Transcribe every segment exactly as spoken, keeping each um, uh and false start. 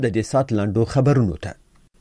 د دې سات لاندو خبرونو ته.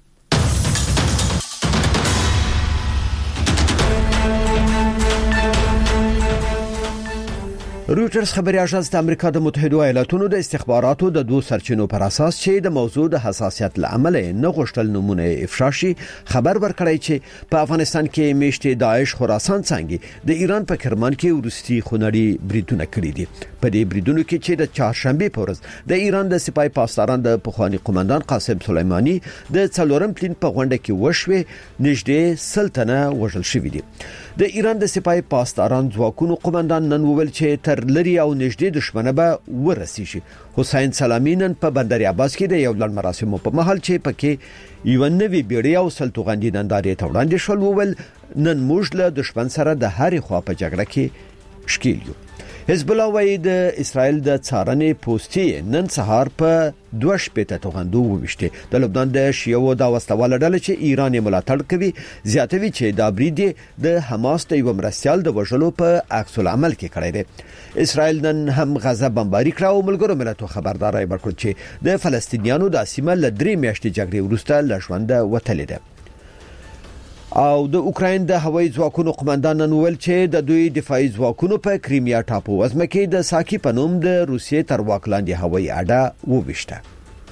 رویټرز خبري اژانس د امریکا د متحده ایالاتونو د استخباراتو د دوه سرچینو پر اساس چې د موضوع د حساسیت لامل نه غوښتل نمونه افشا شي خبر ورکړی چې په افغانستان کې میشته داعش خراسان څنګه د ایران په کرمان کې ورستي خونړي بریدونه کړی دي. په دې بریدونو کې چې د چهارشنبه په ورځ د ایران د سپای پاسداران د پخوانی قومندان قاسم سلیمانی د څلورم پلین په غونډه کې وشوي نږدې سلطنه وژل شوې دي. د ایران د سپای پاسداران ځواکونو قومندان نن وویل چې تر لري او نږدې دښمنه به ورسیږي. حسین سلامی نن په بندر عباس کې د یو لړ مراسمو په محل چې پکې یو نوی بیړۍ او سلطغندي نندارې ته وړاندې شول وویل نن موږ له دښمن سره د هرې خوا په جګړه کې شکیل یو. حزب الله وايي د اسرائیل د څارنې پوسټي نن سهار په دوه شپېته توغندو وویشته. د لبنان د شیعو د وسلواله ډلې چې ایران یې ملاتړ کوي زیاتوي چې دا برید د حماس د یو مرستيال د وژلو په عکس العمل کې کړی دی. اسرائیل نن هم غزه بمباري کړه او ملګرو ملتونو خبرداري ورکړه چې د فلسطینیانو د سیمه ل درې میاشتې جګړې وروسته له ژوند وتلې ده. او د اوکراین د هوایي ځواکونو قومندان نن ویل چې د دوی دفاعي ځواکونو په کریمیا ټاپو وزمه کې د ساکي په نوم د روسیې تر واک لاندې هوایي اډه وویشته.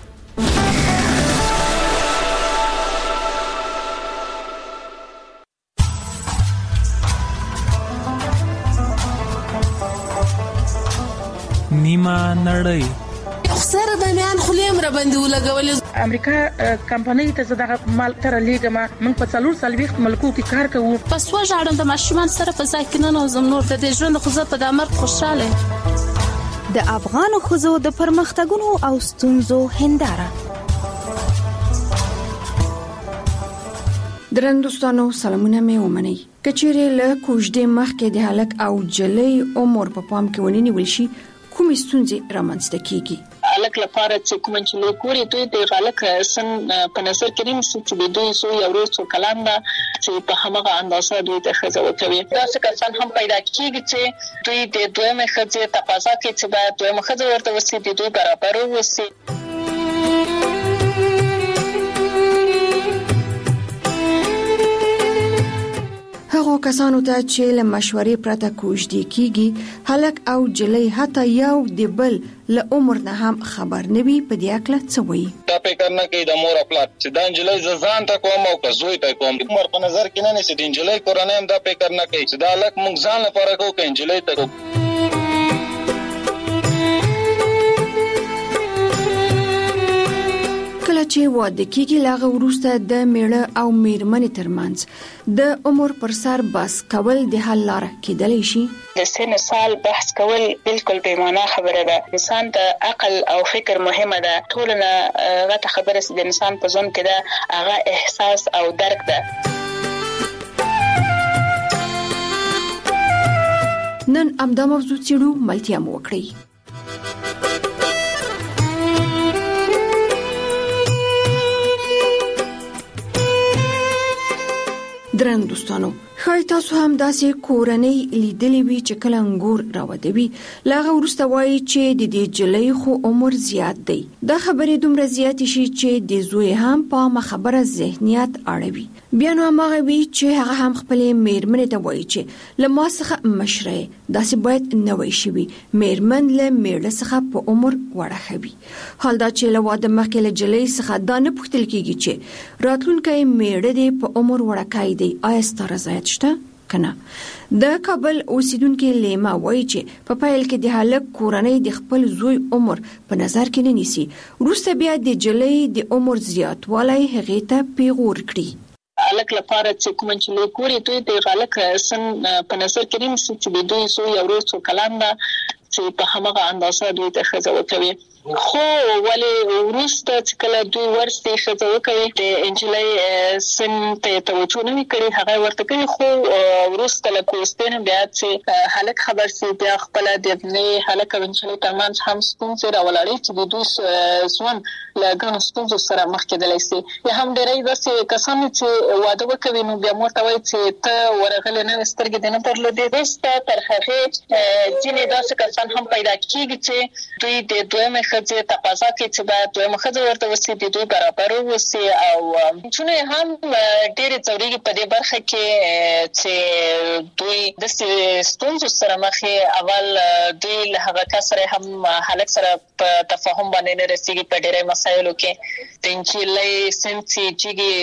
نیمه نړۍ سره د میان خلیم را باندې ولګول. امریکا کمپنۍ ته زداغه مال تر لیګما من په څلور سلويخت ملکو کې کار کوو. پس و ژړم د ماشومان سره په ځای کې نه نوزم نور د ژوند خو زه په دمر خوشاله. د افغان خوځو د پرمختګونو او ستونزو هنداره. درندوستانو سلامونه مې ومني. کچېره له کوژدې مخکې د هلک او جلې عمر په پام کې ونی نیول شي کومې ستونزې رامنځته کیږي. الک لپاره چې کوم چې له کوري دوی د غلک سن په نظر کې نیسي چې دوی سو یو ورځ کلام دا چې په همغه اندازه دوی ته خزو کوي. دا څه کسان هم پیدا کیږي چې دوی د دویمه خزه تقاضا کوي چې باید دویمه خزه ورته وسی دي دوی برابر وسی. هغه کسانو ته چې له مشورې پرته کوژدې کیږي هلک او جلې حتی یو د بل له عمر نه هم خبر نه وي په دې اکله څه وایي. دا فکر نه کوي د مور خپل چې د جلې ځان ته کوم او کزوی ته کوم عمر په نظر کې نه نشي د جلې کورنۍ هم دا فکر نه کوي چې دا هلک موږ ځان لپاره کوو کې جلې ته. کله چې واده کېږي لاغه وروسته د میړه او میرمنې ترمنځ د عمر پر سر بس کول د حل لاره کېدلی شي. د سن سال بحث کول بالکل بې معنا خبره ده. انسان د عقل او فکر مهمه ده. ټولنه غته خبره د انسان په ځون کې ده هغه احساس او درک ده. نن امدا موضوع چیرو ملتیا مو وکړي. درن دوستانو خای تاسو هم داسې کورنۍ لیدلې وی چې کله انګور راوډوي لاغه ورسته وایي چې د دې جلې خو عمر زیات دی. دا خبرې دومره زیات شي چې د زوی هم په خبره ذهنیت اړوي. بیا نو هغه وی چې هغه هم خپل میرمنې ته وایي چې لما څخه مشره داسې باید نه وي شي میرمن له میړه څخه په عمر وړه خوي. حال دا چې له واده مخکې له جلې څخه دا نه پوښتل کیږي چې راتلونکي میړه دې په عمر وړه کوي دی آیا ستاره زیات شته کنه. د کابل اوسیدونکو لیما وایي چې په پایل کې د هلک کورنۍ د خپل زوی عمر په نظر کې نه نیسي. وروسته بیا د جلې د عمر زیاتوالی هغه ته پیغور کړي. الک لپاره چې کوم چې له کوري دوی د غلک سن په نظر کې نیسي چې دوی سو یو ورځ کلام دا چې په همغه اندازه دوی ته خزو کوي. خو ولی ورسته چې کله دوی ورسته خزو کوي د انجلۍ سن ته توجه نه کوي هغه ورته کوي. خو ورسته له کوستین بیا چې هلک خبر سي بیا خپل د ابني هلک او انجلۍ ترمنځ هم ستونزې راولړي چې د دوی سون لګن ستونزو سره مخ کېدلی سي. یا هم ډېرې داسې کسان چې واده وکوي نو بیا مور ته وایي چې ته ورغلې نه سترګې دې نه درلودې. وروسته تر هغې ځینې داسې کسان هم پیدا کېږي چې دوی د دویمې خځې تقاضا کوي چې باید دویمه ښځه ورته وسي د دوی برابر وسي او چونه هم ډېرې ځورېږي په دې برخه کې چې دوی د ستونزو سره مخ اول دوی له هغه کس سره هم هلک سره په تفاهم باندې نه رسېږي په ډېرې مسایلو کې د نجلۍ سن چې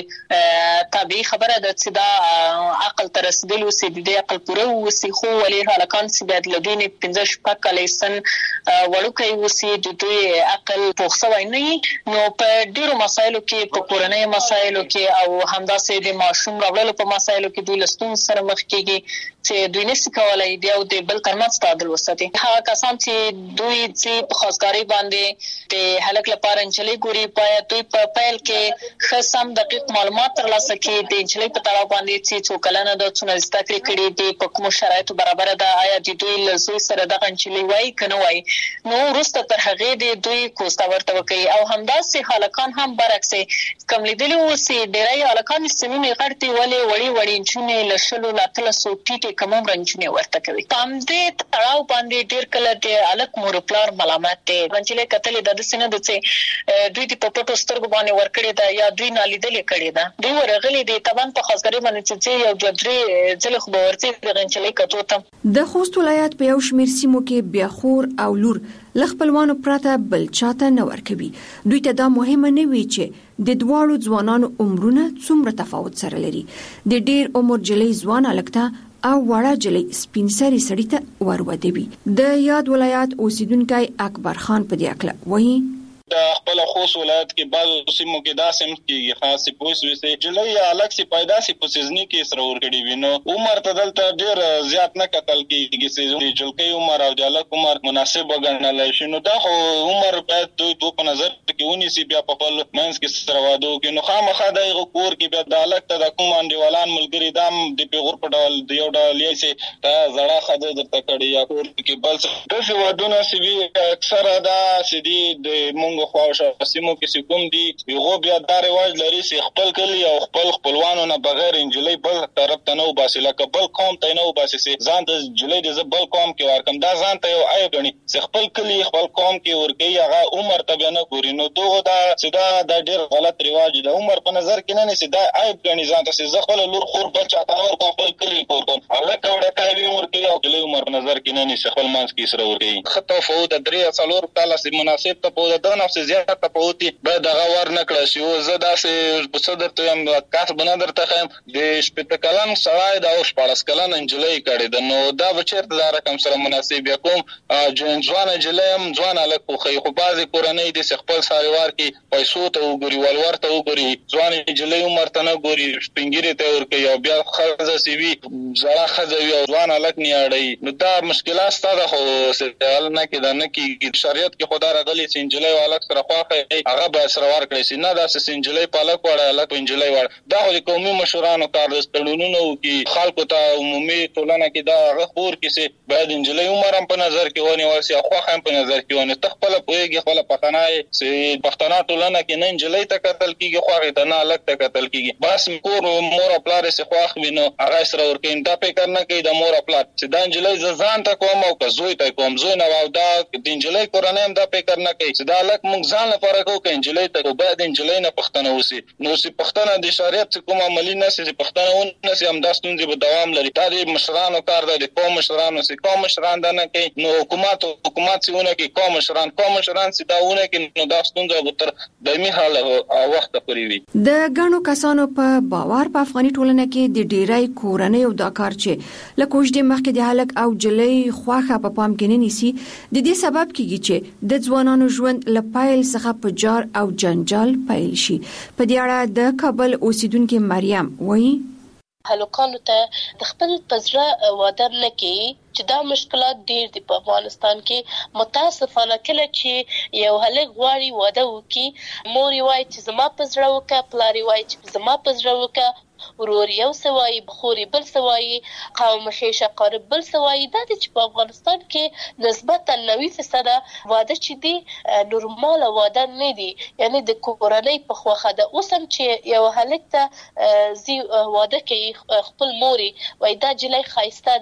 جګې طبیعي خبره ده چې دا عقل ته رسېدل وسي د دې عقل پوره وسي خو ولې هلکان چې باید له دوی نه پنځه شپږ کاله سن وړوکی وسي د دوی عقل پوخ شوی نه وي نو په ډېرو مسایلو کې په کورنۍ مسایلو کې او همداسې د ماشوم راوړلو په مسایلو کې دوی له ستونزو سره مخ کېږي چې دوی نشي کولی د یو د بل ترمنځ تعادل وساتي. هغه کسان چې دوی چې په خواستګارۍ باندې د هلک لپاره نجلۍ ګوري باید دوی په پیل کې ښه سم دقیق معلومات ترلاسه کړي د نجلۍ په تړاو باندې چې څو کلنه ده څومره زده کړې کړي دي په کومو شرایطو برابره ده آیا د دوی له زوی سره دغه نجلۍ وایي که نه وایي نو وروسته تر هغې د دوی کوسته ورته وکوي او همداسې هلکان هم برعکس کوم لیدلي اوسي ډېری هلکان سنونه غټ دي ولې وړې وړې نجونې له شلو له اتلسو ټیټې کم عمره نجونې ورته کوي. په همدې تړاو باندې ډېر کله د هلک مور پلار ملامت دی. نجلۍ کتلې ده داسې نه ده چې دوی دې په پټو سترګو باندې ورکړې ده یا دوی نالیدلې کړې ده دوی ورغلي دي طبعا په خواستګارۍ باندې چې ځې یو دوه درې ځلې خو به ورځې دغه نجلۍ کتو ته. د خوست ولایت په یو شمېر سیمو کې بیا خور او لور له خپلوانو پرته بل چاته نه ورکوي. دوی ته دا مهمه نه وي چې د دواړو ځوانانو عمرونه څومره تفاوت سره لري. د ډېر عمر جلۍ ځوان هلک ته او وړه جلۍ سپین سرې سړي ته ورودوي. د یاد ولایت اوسیدونکی اکبر خان په دې اکله وایي د خپل خوست ولایت کې بعض سیمو کې دا سم کې خاص پوس وسه جلۍ یا الګ سي پیدا سي پوسزنی کې سره ور کړی وینو عمر ته دلته ډیر زیات نه کتل کېږي چې جلکې عمر او د الګ عمر مناسب وګڼل شي نو دا خو عمر باید دوی دوه په نظر کې ونیسي بیا په خپل منځ کې سره وادو کې نو خامخا د کور کې بیا د الګ ته د کوم انډیوالان ملګری دام د پیغور په ډول د یو ډول یې سي دا زړه خده درته کړی یا کور کې بل څه د ودونه سی وی اکثره دا سدي د خواوشا سیمو کې کوم دي یو بیا دا رواج لري چې خپل کلی او خپل خپلوانو نه بغیر انجلۍ بل طرف ته نو باسي لکه بل قوم ته نو باسي ځان د جلۍ د بل قوم کې ورکم دا ځان ته یو عیب غني چې خپل کلی خپل قوم کې ورګي هغه عمر ته نه ګوري نو دوه دا سدا د ډېر غلط رواج د عمر په نظر کې نه نسی دا عیب غني ځان ته چې خپل لور خور بچا تا ور خپل کلی کور کوم هغه کوړه کوي عمر کې او جلۍ عمر په نظر کې نه نسی خپل مانس کې سره ورګي خطه فوت درې څلور کاله سي مناسب ته په د نفس زیات تفاوتي به دغه ور نکړه شي او زه داسې په صدر ته هم کاس بنا درته خیم د شپږ کلن سړی دا اوس پاړس کلن انجلۍ کړي د نو دا بچرته دا رقم سره مناسب یا کوم ځوان انجلۍ هم ځوان الک خو خو بعضی کورنۍ د خپل ساریوار کې پیسو ته وګوري ولور ته وګوري ځوان انجلۍ عمر ته نه ګوري سپینګری ته ورکي او بیا خزه سی وی زړه خزه وی ځوان الک نه اړي نو دا مشکلات ستاسو خو سوال نه کې دا نه کې شریعت کې خدا راغلي چې انجلۍ والک سره خواخه هغه به سره ور کړی سي نه دا سنجلۍ پالک وړه الک انجلۍ وړه دا خو قومي مشورانو کار د ستړونونو کې خلکو ته عمومي ټولنه کې دا غفور کې سي باید انجلۍ عمر هم په نظر کې ونی ورسي خو هم په نظر کې ونی تخپل پويږي خپل پښتنای سي پښتنا ټولنه کې نه انجلۍ ته قتل کیږي خو هغه ته نه الک ته قتل کیږي بس کور مور خپل سي خو وینو هغه سره ور کې دا په کرنا کې د مور خپل چې دا انجلۍ ځان ته کوم او زوی ته کوم زوی نه او دا د انجلۍ کورنۍ هم دا په کرنا کې چې دا الک مونږ ځان لپاره کو کې انجلۍ ته باید انجلۍ نه پښتنه وسی نو سي پښتنه د شریعت کوم عملی نه سي پښتنه ونه سي هم دا ستونزې به دوام لري دا د مشرانو کار دی د قوم مشرانو سي قوم مشران دا نه کوي نو حکومت حکومت سيونه کې قوم مشران قوم مشران سي داونه کې نو دا ستونزه به تر دایمي حال وخت پورې وي. د غنو کسانو په باور په افغاني ټولنه کې د ډیرای کورنۍ او دا کار چې لکه د مخکې د هلک او جلۍ خواخه په پام کې نه نیسي د دې سبب کیږي چې د ځوانانو ژوند لپایل څخه په جار او جنجال پیل شي. په دې اړه د کابل اوسیدونکو مریم وایي هلکانو ته د خپل پزړه واده نه کوي چې دا مشکلات ډیر دي په افغانستان کې متاسفانه کله چې یو هلک غواړي واده وکړي مور یې وایي چې زما پزړه وکړه پلار یې وایي چې زما پزړه وکړه ورور یو سوای بخوري بل سوای قوم خیشه قارب بل سوای دا چې په افغانستان کې نسبتا نوي فیصد واده چې دي نورمال واده نه دي یعنی د کورنۍ په خواخه ده اوسم چې یو هلک ته زی واده کوي خپل موري وای دا جلای خایسته ده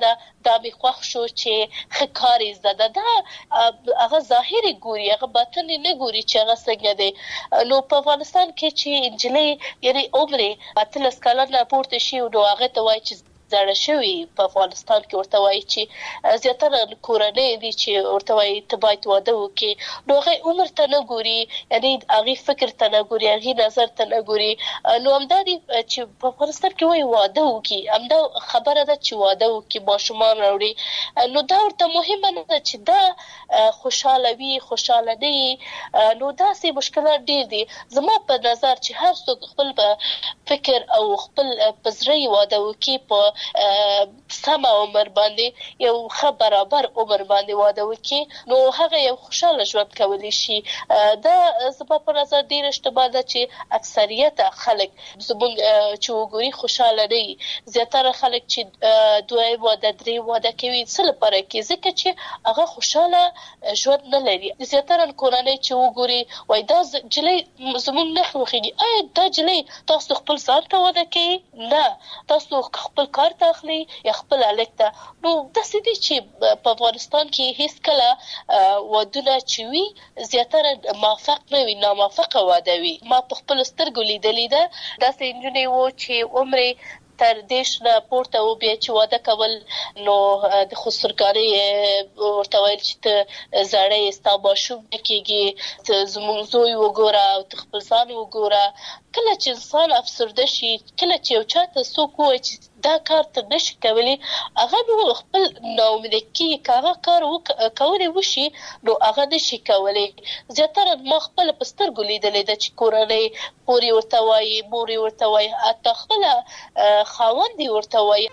دا به خوښ شو چې خکاري زده دا هغه ظاهري ګوري هغه باطن نه ګوري چې هغه څنګه دی. نو په افغانستان کې چې انجلۍ یعنی عمر اتلس کلنه پورته شي نو هغه ته وایي چې زړه شوی په افغانستان کې ورته وایي چې زیاتره کورنۍ دي چې ورته وایي ته باید واده وکړي نو هغه عمر ته نه ګوري یعنی هغه فکر ته نه ګوري هغه نظر ته نه ګوري. نو همدا دي چې په افغانستان کې وایي واده وکړي همدا خبره ده چې واده وکړي ماشومان راوړي نو دا ورته مهمه نه ده چې دا خوشاله وي خوشاله نه نو داسې مشکلات ډېر دي. زما په نظر چې هر څوک خپل فکر او خپل پزړی واده وکړي په سم عمر باندې یو ښه برابر عمر باندې واده وکړي نو هغه یو خوشاله ژوند کولی شي. دا زما په نظر ډېر اشتباه ده چې اکثریت خلک زموږ چې وګوري خوشاله نه وي. زیاتره خلک چې دوه واده درې واده کوي څه لپاره کوي ځکه چې هغه خوشاله ژوند نه لري. زیاتره کورنۍ چې وګوري وایي دا نجلۍ زموږ نه خوښېږي آیا دا نجلۍ تاسو خپل ځان ته واده کوي نه تاسو خپل کار تاخلي یا خپل الک ته. نو داسې دي چې په افغانستان کې هیڅ کله ودونه چې وي زیاتره موافق نه وي ناموافقه واده وي. ما په خپل سترګو لیدلې ده داسې نجونې وو چې عمر تر دیش نه پورته و بیا چې واده کول نو د خسرګانۍ ورته ویل چې ته زړی ستا ماشوم نه کېږي ته زموږ زوی وګوره او ته خپل ځان وګوره. کله چې انسان افسرده شي کله چې یو چا ته څوک ووایي چې دا کار ته نشي کولی هغه نو خپل ناامیده کېږي که هغه کار کولی وشي نو هغه نشي کولی. زیاتره ما خپله په سترګو لیدلې ده چې کورنۍ خور یې ورته وایي مور یې ورته وایي حتی خپله خاوند یې ورته وایي.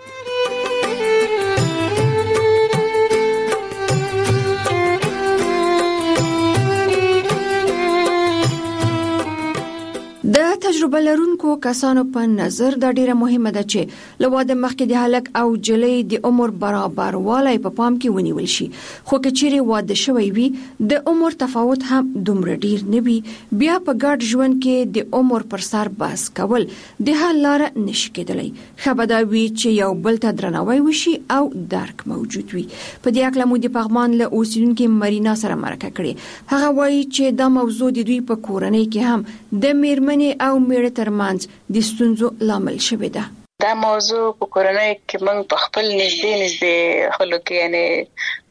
د تجربه لرونکو کسانو په نظر دا ډیره مهمه ده چې له واده مخکې د هلک او جلۍ د عمر برابروالی په پام کې ونیول شي. خو که چیرې واده شوی وي د عمر تفاوت هم دومره ډیر نه وي بیا په ګډ ژوند کې د عمر پر سر بحث کول د حل لاره نشي کېدلی. ښه به دا وي چې یو بل ته درناوی وشي او درک موجود وي. په دې اړه مو د پغمان له اوسیدونکو مرینا سره مرکه کړې. هغه وایي چې دا موضوع د دوی په کورنۍ کې هم د میرمنې او میړه ترمنځ د ستونزو لامل شوې ده. دا موضوع په کورنۍ کې موږ په خپل نږدې نږدې خلکو یعنی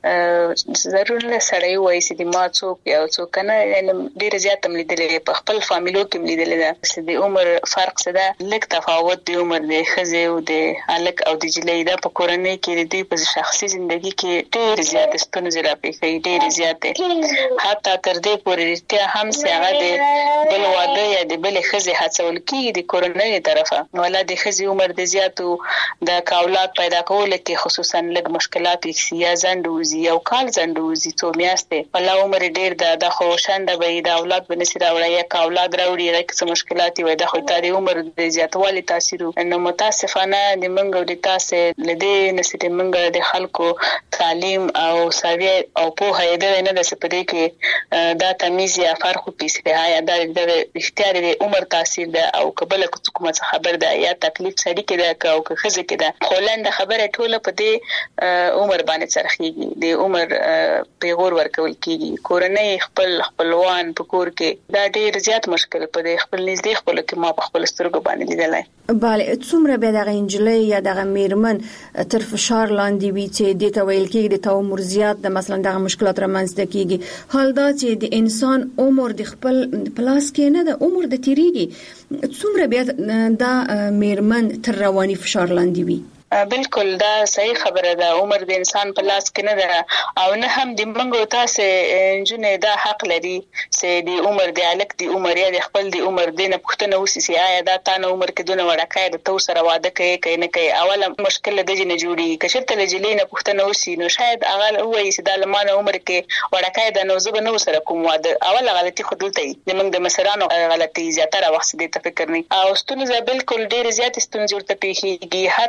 ضرور له سړی وایي چې د ما څوک یو څوک نه یعنی ډېر زیات هم لیدلې په خپل فامیلو کې لیدلې ده چې د عمر فرق څه ده لږ تفاوت د عمر د ښځې او د هلک او د نجلۍ دا په کورنۍ کې د دوی په شخصي ژوندۍ کې ډېر زیات ستونزې راپېښوي ډېر زیاتې حتی تر دې پورې رښتیا هم چې هغه د بل واده یا د بلې ښځې هڅول کېږي د کورنۍ طرفه ولا د ښځې عمر د زیاتو د اولاد پیدا کولو کې خصوصا لږ مشکلات یا ځنډ یو کال ځنډ وزي څو میاشتې ولا عمر ډیر ده د خو شانده به د اولاد بنسي راوړي یا اولاد راوړي راکې څه مشکلات وي د خو تاري عمر د زیاتوالي تاثیر نو متاسفانه د منګو د تاسو لدې نسې منګو د خلکو تعلیم او ساوی او په هيده نه د سپدې کې دا تمیز یا فرق پیسې هيا د اختیار د عمر تاثیر ده او قبل کومه خبر ده یا تکلیف سړي کې ده او که خزه کې ده خولند خبره ټوله په دې عمر باندې څرخيږي د عمر پیغور ورکول کیږي کورنۍ خپل خپلوان په کور کې دا ډیر زیات مشکل په خپل نږدې خپل کې ما په خپل سترګو باندې لیدلای. بله څومره به دغه انجلۍ یا دغه میرمن تر فشار لاندې وي چې د تویل کې د عمر زیات د مثلا دغه مشکلات رامنځته کیږي حال دا چې د انسان عمر د خپل پلاس کې نه د عمر د تیریږي څومره به دا میرمن تر رواني فشار لاندې وي. بالکل دا صحیح خبره ده عمر د انسان په لاس کې نه ده او نه هم د منګو تاسو انجنه دا حق لري چې د عمر د الک د عمر یا د خپل د عمر د نه پښتنه وسی سي آیا دا تانه عمر کې دونه وړکای د تو سره واده کوي کوي نه کوي اوله مشکل د جن جوړي کشرته لجلې نه پښتنه وسی نو شاید هغه وایي چې د لمانه عمر کې وړکای د نو زب نو سره کوم واده اوله غلطي خودلته د منګ د مسرانو غلطي زیاتره وخت د تفکر نه او ستونزه بالکل ډیر زیات ستونزې ورته پیښیږي حتی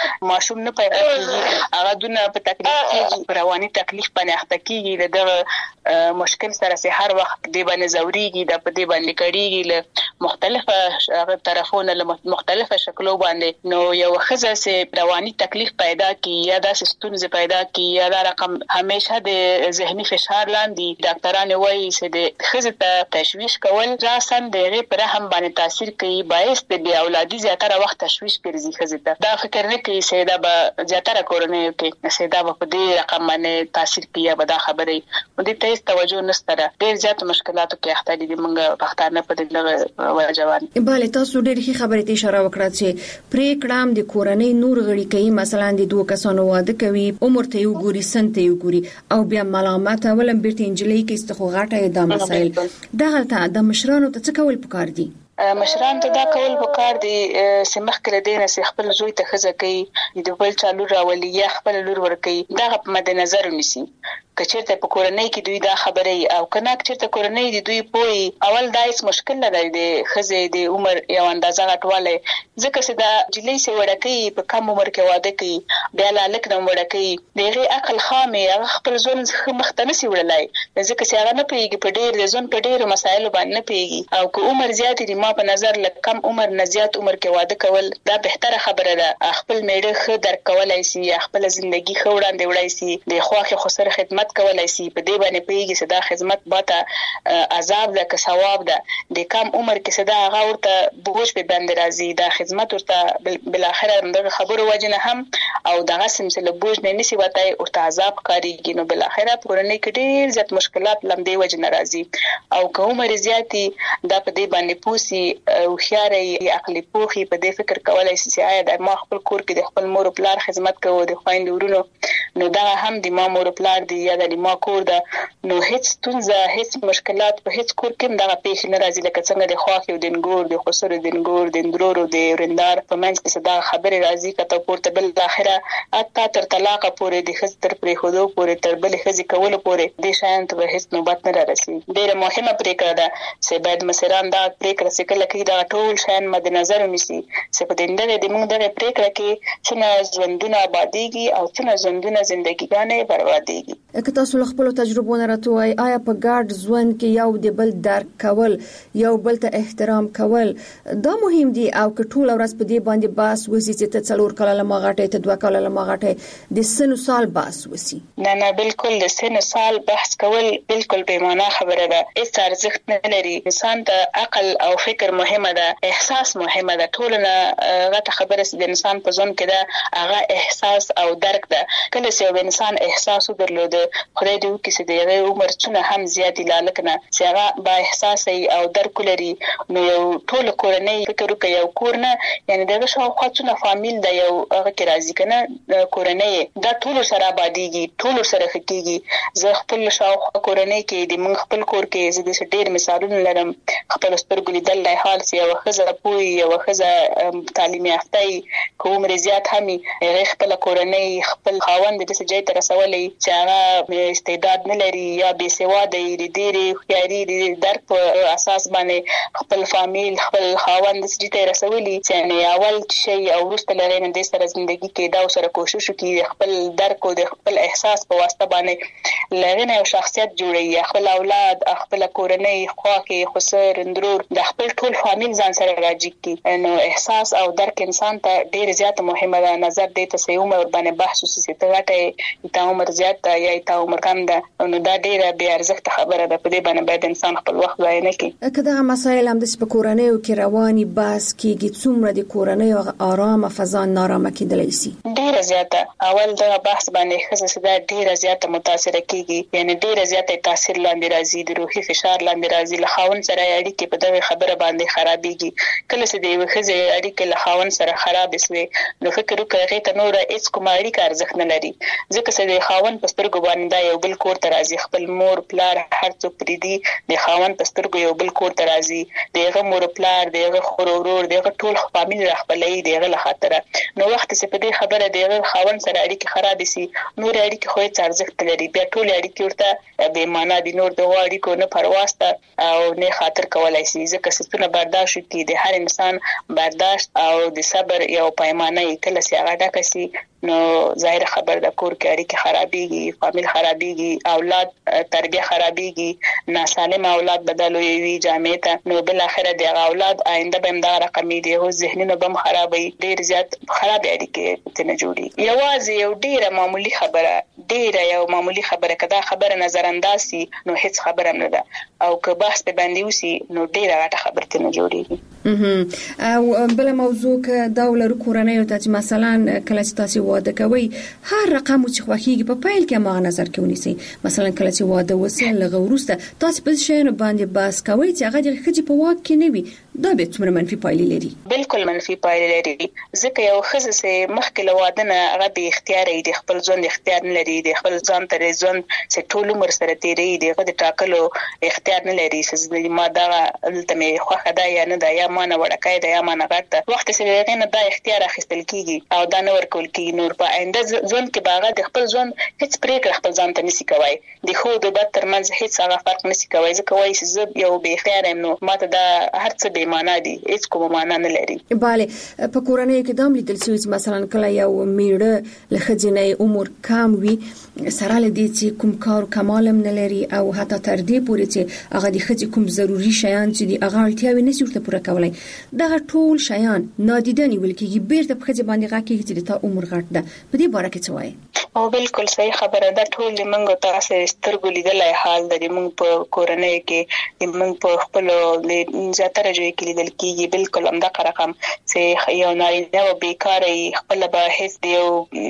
ماشوم نه پیدا کیږي هغه دونه په تکلیف کې رواني تکلیف باندې اخته کیږي دغه مشکل سره سه هر وخت دی باندې زوريږي د په دی باندې کړيږي له مختلفه طرفونو له مختلفه شکلو باندې نو یو خزه سه رواني تکلیف پیدا کی یا د ستونزې پیدا کی یا د رقم همیشه د ذهني فشار لاندې ډاکټرانو وایي چې د خزه ته تشویش کول راسن د غیر پر هم باندې تاثیر کوي باعث د بی اولادي زیاتره وخت تشویش ګرځي خزه ته دا فکر نه کوي چې دا به زیاتره کورنۍ کې چې دا په دې رقم باندې تاثیر کوي به دا خبره و دې ته توجه نشته ډېر زیات مشکلاتو کې اخته دي موږ پښتانه په دې وجوان bale تاسو ډېر ښه خبرې ته اشاره وکړه چې پریکړه د کورنۍ نور غړي کوي مثلا د دوه کسانو واده کوي عمر ته یو ګوري سن ته یو ګوري او بیا ملامت ولم بیرته انجلۍ کې استخو غاټه د مسایل دغه ته د مشرانو ته څه کول پکار دي مشران ته دا کول وکړ دي چې مخکې دینه چې خپل زوی ته خزه کوي د بل چالو راولي یا خپل لور ور کوي دا په مد نظر ونیسي کچېرته په کورنۍ کې دوی دا خبره او کنه کچېرته کورنۍ دي دوی پوي اول دایس مشکل نه دی د خزه د عمر یو اندازه غټواله ځکه چې دا جلې سي وړکې په کم عمر کې واده کوي بیا لاله نو وړکې دغه عقل خامي هغه خپل ځون مختنه سي وړلای ځکه چې هغه نه پیږي په ډېر د ځون په ډېر مسایل باندې نه پیږي او که عمر زیات دي په نظر لکه کم عمر نه زیات عمر کې واده کول دا بهتره خبره ده خپل میړه خو در کولای شي خپل ژوندۍ خو وړاندې وړای شي د خواخې خسر خدمت کولای شي په دې باندې پیږي چې دا خدمت باته عذاب ده که ثواب ده د کم عمر کې صدا هغه ورته بوج په بند راځي دا خدمت ورته بل اخر دغه خبرو وجنه هم او دغه سمسله بوج نه نسی وته ورته عذاب کاریږي نو بل اخر پرونی کې ډیر زیات مشکلات لمدې وجنه راځي او که عمر زیاتی دا په دې باندې پوسی او خياري عقلي پوخي په دې فکر کولای شي چې آیا د ما خپل کور کې د خپل مور او پلار خدمت کوو د خويند ورونو نو دا هم د ما مور او پلار دی یا د ما کور ده نو هیڅ تونزه هیڅ مشکلات په هیڅ کور کې دا پیښ نه راځي لکه څنګه د خواخي او د ګور د خسر د ګور د اندرورو د رندار په منځ کې صدا خبره راځي کته پورته بل اخره اته تر طلاق پورې د خزر پرې خودو پورې تر بل خزي کول پورې د شان ته هیڅ نوبت نه راځي ډیره مهمه پریکړه ده چې باید مسران دا پریکړه سکه لکه دا ټول شان مد نظر ونیسي چې په دې د موږ د پریکړه کې څنګه ژوندونه آبادیږي او څنګه ژوندونه ژوندګیګانې بربادیږي که تاسو خپل تجربو نه راټوي آیا په ګډ ژوند کې یو د بل درک کول یو بل ته احترام کول دا مهم دي او که ټول ورځ په دې باندې باس وسی چې ته څلور کاله لمغاټه ته دوه کاله لمغاټه د سن سال باس وسی نه نه بالکل د سن سال بحث کول بالکل بې معنا خبره ده هیڅ ارزښت نه لري انسان ته عقل او فکر مهمه ده احساس مهمه ده ټولنه غټه خبره چې د انسان په ځون کې ده هغه احساس او درک ده کله چې یو انسان احساس درلود خدای دې وکړي چې د عمر څونه هم زیات لالکنه چې هغه با احساس او درک لري نو یو ټول کورنۍ فکر وکړي یو کورنه یعنی دغه شاو خاطونه فامیل د یو هغه کې راځي کنه کورنۍ دا ټول سره آبادیږي ټول سره خکېږي زه خپل شاو کورنۍ کې د من خپل کور کې زه د ډېر مثالونه لرم خپل سترګو لیدل لای حال سی او خزه پوي او خزه تعلیم یافته کوم رضایت همي خپل کورنۍ خپل خاوند د سجای تر رسولې چې هغه استعداد نه لري یا بې سواده دی ډېری خياري د درک په اساس باندې خپل فامیل خپل خاوند د سجای تر رسولې چې اول شي او ورسته لري نه د سره ژوندۍ کې دا سره کوشش وکړي خپل درک او د خپل احساس په واسطه باندې لغنه او شخصیت جوړي خپل اولاد خپل کورنۍ خواخي خسر اندرور د خپل ټول فامیل ځان سره راځي کی نو احساس او درک انسان ته ډیر زیات مهمه ده نظر دې ته سې عمر باندې بحث وسې ته غټه ته عمر زیات یا ته عمر کم ده نو دا ډیره بیا ارزښت خبره ده په دې باندې باید انسان خپل وخت ضایع نه کړي کله مسایل هم د سپ کورنۍ او کې رواني بس کیږي څومره د کورنۍ او آرامه فضا نارامه کېدلی شي ډیره زیاته اول دا بحث باندې خزه سده ډیره زیاته متاثر کیږي یعنی ډیره زیاته تاثیر لاندې راځي د روحي فشار لاندې راځي له خاون سره اړیکې په دغه خبره باندې خرابېږي کله چې د خزه اړیکې له خاون سره خراب شي نو فکر وکړئ ته نور هیڅ کوم اړیکه ارزښت نه لري ځکه چې د خاون په سترګو باندې دا یو بل کور ته راځي خپل مور پلار هر څوک پریدي د خاون په سترګو یو بل کور ته راځي دغه مور پلار دغه خور ورور دغه ټول فامیل راخپلې دغه له خاطر نو وخت چې په دې خبره د خاوند سره اړیکې خراب شي نور اړیکې خو هیڅ ارزښت لري بیا ټول اړیکې ورته بې معنا دي نور د اړیکو نه پرواسته او نه خاطر کولای شي ځکه ستونه برداشت کی د هر انسان برداشت او د صبر یو پیمانه کله سي هغه ډکسي نو ظاهر خبر د کور کې اړیکې خرابيږي فامیل خرابيږي اولاد تربیه خرابيږي ناسالم اولاد بدلوي وي جامع ته نو بل اخر د اولاد آینده به دا رقمي دي هو ذهنونه بم خرابوي ډیر زیات خراب اړیکې ته نه جوړي یوازې یو ډیره معمولی خبره ډیره یو معمولی خبره کدا خبره نظر انداز سي نو هیڅ خبره نه ده او که بحث په باندې وسی نو ډیره غټه خبره ته نه جوړيږي او بل موضوع ک دا ولر کورنۍ او ته مثلا کله چې تاسو واده کوي هر رقم چې خوخيږي په پایل کې ما نظر کې ونیسي مثلا کله چې واده وسی لغه ورسته تاسو په شین باندې باس کوي چې هغه د خځې په واک کې نه وي دا به څومره منفي پایلې لري بالکل منفي پایلې لري ځکه یو خزه سه مخکې لوادنه هغه به اختیار دی خپل ځون اختیار نه لري د خپل ځان تر ځون چې ټول عمر سره تیری دی هغه د ټاکلو اختیار نه لري چې ما دا دلته مې خوخه دا یا نه دا یا ما نه وړکای دا یا ما نه غټه وخت سره نه دا اختیار اخیستل کیږي او دا نه ورکول کیږي نور په آینده ځون کې باغه د خپل ځون هیڅ پریکړه خپل ځان ته نسی کوي د خو د بد ترمنځ هیڅ هغه فرق نسی کوي ځکه وایي چې یو به خیر نو ماته دا هر څه به معنا دي هیڅ کوم معنا نه لري bale په کورنۍ کې دام لیدل شوی مثلا کله یو میړه له خځینې عمر کم وي سره لدی چې کوم کار کمالم نه لري او حتی تر دې پورې چې هغه د خځې کوم ضروری شیان چې د هغه اړتیاوي نشي ورته پوره کولای دا ټول شیان نادیده نیول کېږي بیرته په خځې باندې غاکي چې د عمر غټ ده په دې باره کې څه وایي او بالکل صحیح خبره ده ټول موږ تاسو سترګو لیدلای حال د موږ په کورنۍ کې موږ په خپل زیاتره ځای کې لیدل کېږي بالکل همدا رقم چې یو نارینه او بیکارې خپل به هیڅ دی او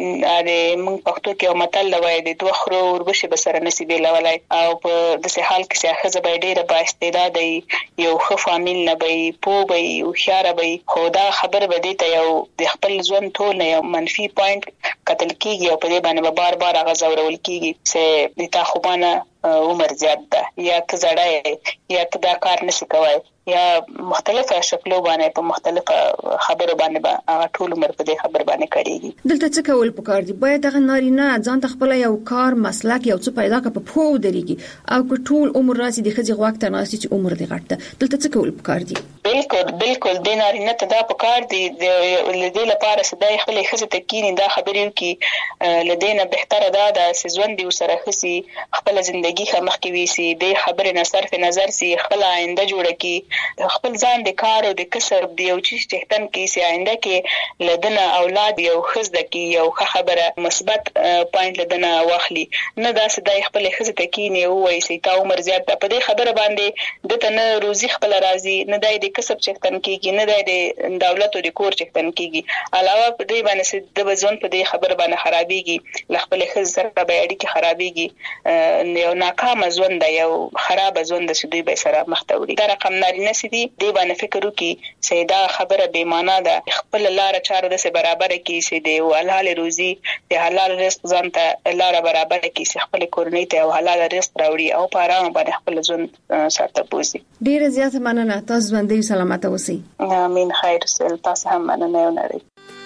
موږ پښتو کې یو متل وایي د دوه خرو وربشه بسره نصیب لولای او په داسې حال کې چې خزه به ډیره با استعداد یو ښه فامیل نه وي پوه وي او خيار وي خو دا خبر به دي ته یو د خپل ژوند ټول نه یو منفي پوینټ قتل کیږي او په دې باندې بار بار هغه زورول کیږي چې د تا خوبانه عمر زیات ده یا ته زړه یا ته دا کار نشي کولای یا مختلفه شکلو باندې په مختلفه خبرو باندې با هغه ټول عمر په دې خبر باندې کړيږي دلته څه کول پکار دي باید هغه نارینه ځان ته خپل یو کار مسلک یو څه پیدا کړي په پوه دريږي او که ټول عمر راسي د خځې غوښته ته ناسي چې عمر دې غټ ده دلته څه کول پکار دي بالکل بالکل د نارینه ته دا پکار دي د دې لپاره سدای خپل خځې ته کینی دا خبرې وکي لدينا بهتره ده د سيزون دی وسره خسي خپل ژوندۍ خمخ کې ویسي د خبرې نه صرف نظر سي خپل آینده جوړه کی خپل ځان د کار او د کسب دی او چې چهتن کې سي آینده کې لدنه اولاد یو خزده کې یو خبره مثبت پوینټ لدنه واخلي نه دا سدای خپل خزه ته کې نه وایي سي تا عمر زیات په دې خبره باندې د تنه روزي خپل راضي نه دای د کسب چهتن کې نه دای د دولت او د کور چهتن کېږي علاوه په دې باندې د وزن په دې خبره باندې خرابيږي لخپل خزه سره به اړیکې خرابيږي یو ناکام ژوند یو خراب ژوند چې دوی به سره مخ ته وړي دا رقم نارینه سدي دی باندې فکر وکي سیدا خبره بے معنا ده خپل لار چاره د سه برابر کی سي دی او حلال روزي د حلال رزق ځان ته لار برابر کی سي خپل کورنۍ ته او حلال رزق راوړي او په آرام باندې خپل ژوند ساته بوزي ډیر زیات مننه تاسو باندې سلامت اوسئ امين خیر سل تاسو هم مننه ونري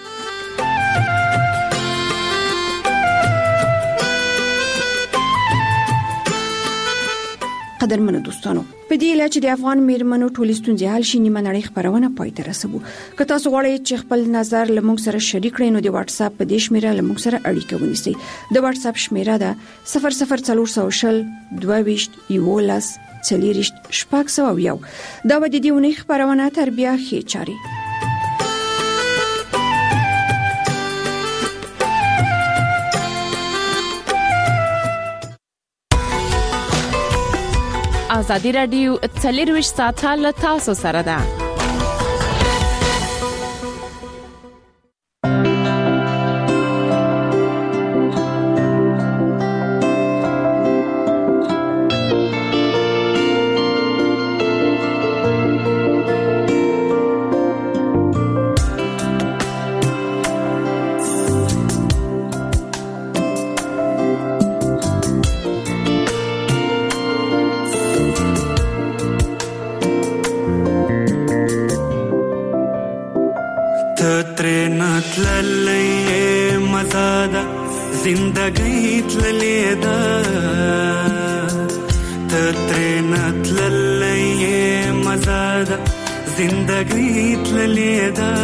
قدرمنو دوستانو په دې لاره چې د افغان میرمنو ټولې ستونزې حل شي نیمه نړۍ خبرونه پای ته رسوو که تاسو غواړئ چې خپل نظر لموږ سره شریک کړئ نو د واتس اپ په دې شمیره لموږ سره اړیکه ونیسئ د واتس اپ شمیره ده صفر صفر څلور شل دوه ویشت یولس څلوریشت شپږ سوه یو دا و د دې ونې خبرونه تر بیا ښې چاري ازادي رادیو څلورویشت ساعته له تاسو سره ده مزاده زندګۍ تللې ده ته ترې نه تللې مزاده زندګۍ تللې ده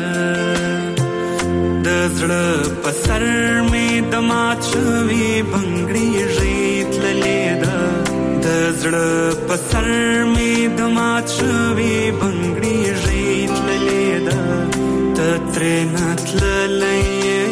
د زړه په سر مې د مات شوي بنګړي ژۍ تللې ده د زړه په سر مې د مات شوي بنګړي ژۍ تللې ده ته ترې نه تللې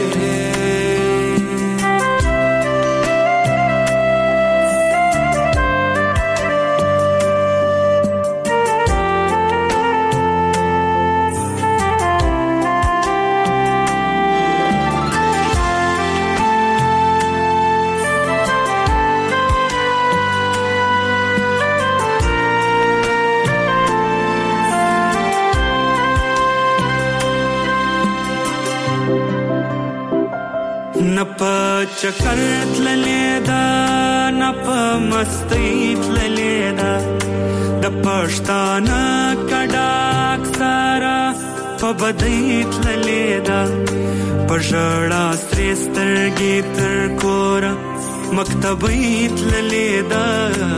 چکر تللې ده نه په مستۍ تللې ده د پښتانه کډاک سره په بدۍ تللې ده په ژړا سرې سترګې تر کوره مکتبۍ تللې ده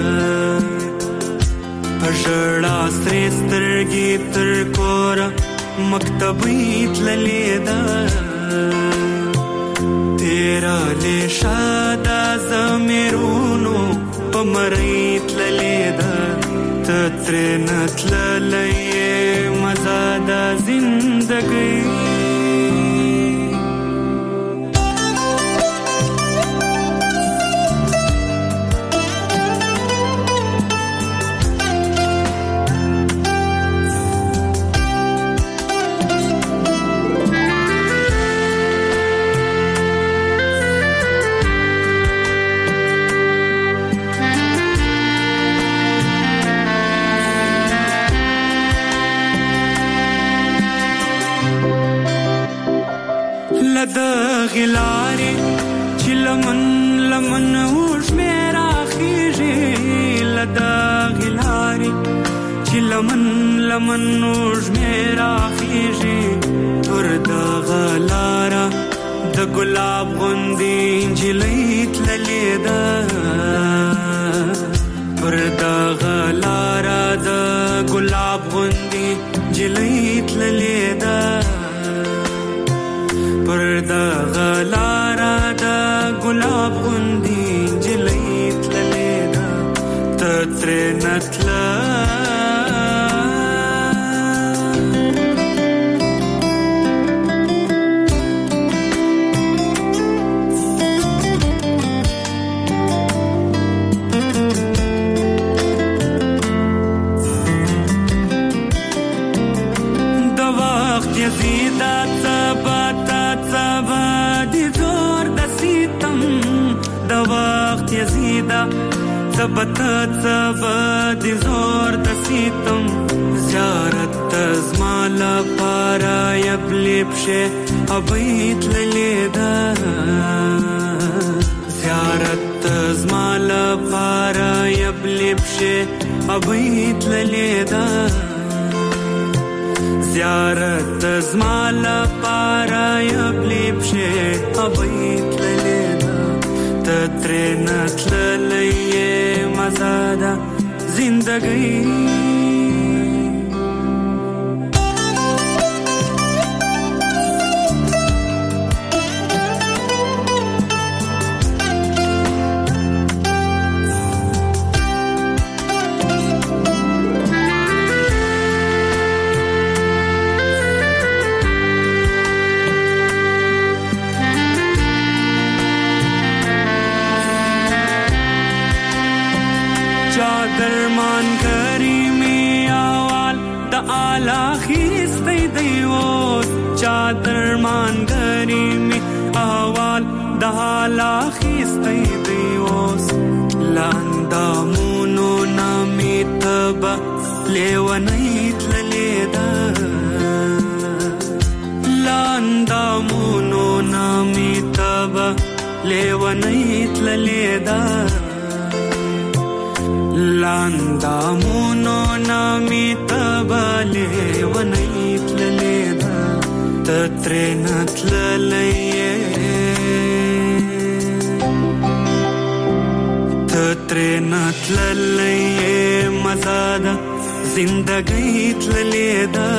په ژړا سرې سترګې تر کوره مکتبۍ تللې ده تیرا لیشا دا زمیرونو پا مریت للیدا تترنت للی مزادا زندگی غلاري چې لمن لمن اوش میرا خیږي لدا غلاري چې لمن لمن اوش میرا خیږي پر دا غلارا د ګلاب غوندي انجلې تللې ده پر دا غلارا د ګلاب غوندي انجلې تللې ده پر دا غلارا دا گلاب غندی جلی تللی دا تتر نتلا دا وقت یزیدا تباتا یزیدا ثبت ثبت زور د سیتم زیارت تزمالا پارا یبلب شه ابیت للیدا زیارت تزمالا پارا یبلب شه ابیت للیدا زیارت تزمالا پارا یبلب شه ابیت للیدا تترنت للی مزادا زندگی درمان کریمی آوال دا آلا خیستی دیوز چا درمان کریمی آوال دا آلا خیستی دیوز لاندامونو نامی تبا لیونیت للیدا لاندامونو نامی تبا لیونیت للیدا لاندامونو نامی تبالی ونیت للیدا تترنت للیه نتللې مزاده زندګۍ تللې ده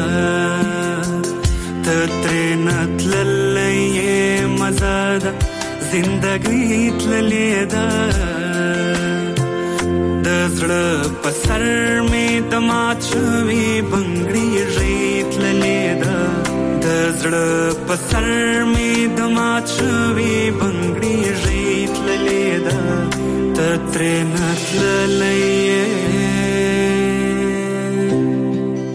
تترې نتللې مزاده زندګۍ تللې ده د زړه په سر مې د مات شوي بنګ